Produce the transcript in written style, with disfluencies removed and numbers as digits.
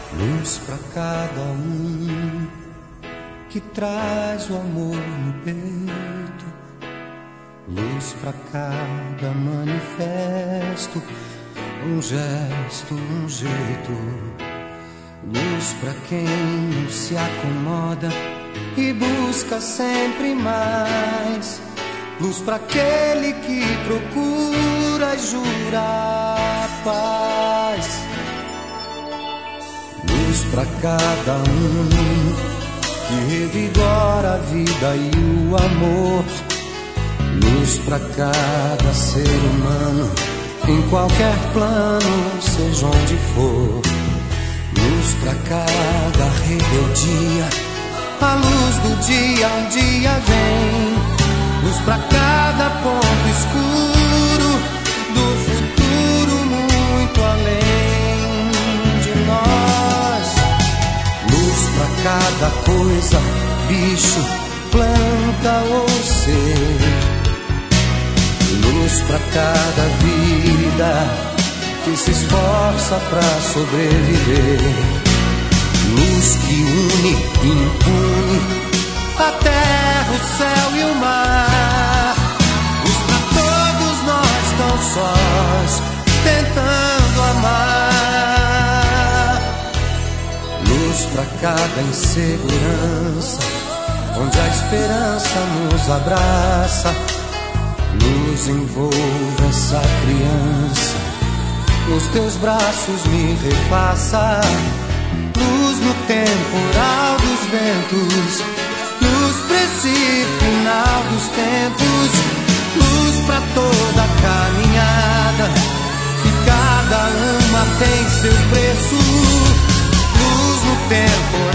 Luz pra cada um que traz o amor no peito, luz pra cada manifesto, um gesto, um jeito, luz pra quem não se acomoda e busca sempre mais, luz pra aquele que procura e jura a paz. Luz pra cada um que revigora a vida e o amor, luz pra cada ser humano em qualquer plano, seja onde for, luz pra cada rebeldia, a luz do dia um dia vem, luz pra cada ponto escuro do futuro muito além de nós, luz pra cada coisa, bicho, planta ou ser, luz pra cada vida que se esforça pra sobreviver, luz que une e impune a terra, o céu e o mar, luz pra todos nós tão sós, tentando amar, luz pra cada insegurança, onde a esperança nos abraça, luz envolve essa criança, nos teus braços me refaça, luz no temporal dos ventos, luz pra esse final dos tempos, luz pra toda a caminhada, que cada uma tem seu preço, luz no temporal